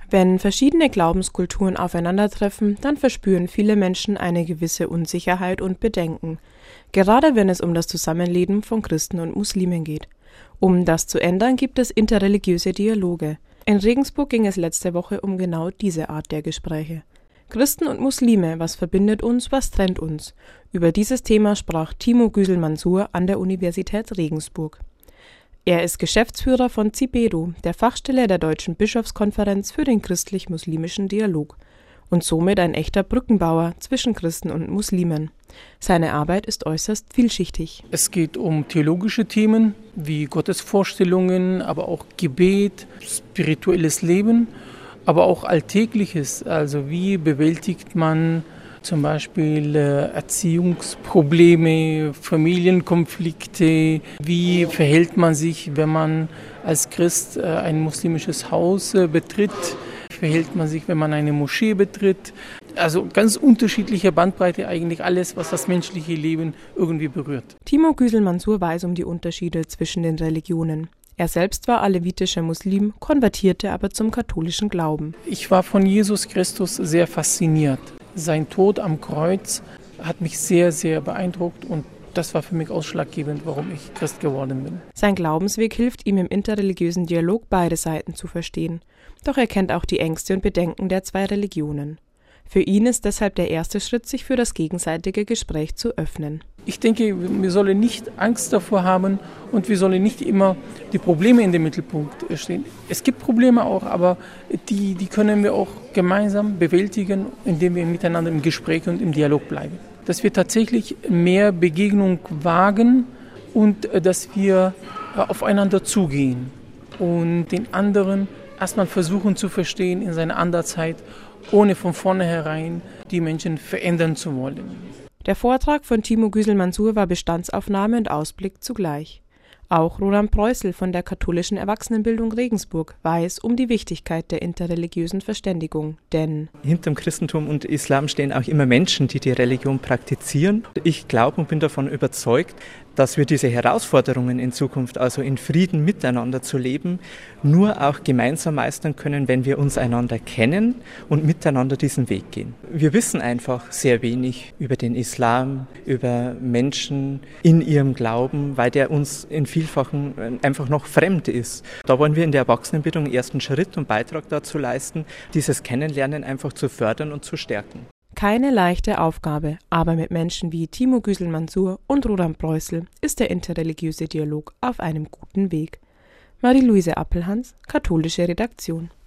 Wenn verschiedene Glaubenskulturen aufeinandertreffen, dann verspüren viele Menschen eine gewisse Unsicherheit und Bedenken, gerade wenn es um das Zusammenleben von Christen und Muslimen geht. Um das zu ändern, gibt es interreligiöse Dialoge. In Regensburg ging es letzte Woche um genau diese Art der Gespräche. Christen und Muslime, was verbindet uns, was trennt uns? Über dieses Thema sprach Timo Güsel-Mansur an der Universität Regensburg. Er ist Geschäftsführer von CIBEDO, der Fachstelle der Deutschen Bischofskonferenz für den christlich-muslimischen Dialog und somit ein echter Brückenbauer zwischen Christen und Muslimen. Seine Arbeit ist äußerst vielschichtig. Es geht um theologische Themen wie Gottesvorstellungen, aber auch Gebet, spirituelles Leben, aber auch Alltägliches. Also wie bewältigt man zum Beispiel Erziehungsprobleme, Familienkonflikte, wie verhält man sich, wenn man als Christ ein muslimisches Haus betritt, verhält man sich, wenn man eine Moschee betritt. Also ganz unterschiedliche Bandbreite, eigentlich alles, was das menschliche Leben irgendwie berührt. Timo Güsel-Mansur weiß um die Unterschiede zwischen den Religionen. Er selbst war alevitischer Muslim, konvertierte aber zum katholischen Glauben. Ich war von Jesus Christus sehr fasziniert. Sein Tod am Kreuz hat mich sehr, sehr beeindruckt und das war für mich ausschlaggebend, warum ich Christ geworden bin. Sein Glaubensweg hilft ihm im interreligiösen Dialog, beide Seiten zu verstehen. Doch er kennt auch die Ängste und Bedenken der zwei Religionen. Für ihn ist deshalb der erste Schritt, sich für das gegenseitige Gespräch zu öffnen. Ich denke, wir sollen nicht Angst davor haben und wir sollen nicht immer die Probleme in den Mittelpunkt stehen. Es gibt Probleme auch, aber die können wir auch gemeinsam bewältigen, indem wir miteinander im Gespräch und im Dialog bleiben. Dass wir tatsächlich mehr Begegnung wagen und dass wir aufeinander zugehen und den anderen erstmal versuchen zu verstehen in seiner Anderszeit, ohne von vornherein die Menschen verändern zu wollen. Der Vortrag von Timo Güsel-Mansur war Bestandsaufnahme und Ausblick zugleich. Auch Roland Preußel von der katholischen Erwachsenenbildung Regensburg weiß um die Wichtigkeit der interreligiösen Verständigung, denn hinterm Christentum und Islam stehen auch immer Menschen, die die Religion praktizieren. Ich glaube und bin davon überzeugt, dass wir diese Herausforderungen in Zukunft, also in Frieden miteinander zu leben, nur auch gemeinsam meistern können, wenn wir uns einander kennen und miteinander diesen Weg gehen. Wir wissen einfach sehr wenig über den Islam, über Menschen in ihrem Glauben, weil der uns in Vielfachen einfach noch fremd ist. Da wollen wir in der Erwachsenenbildung einen ersten Schritt und Beitrag dazu leisten, dieses Kennenlernen einfach zu fördern und zu stärken. Keine leichte Aufgabe, aber mit Menschen wie Timo Güsel-Mansur und Roland Preußel ist der interreligiöse Dialog auf einem guten Weg. Marie-Luise Appelhans, katholische Redaktion.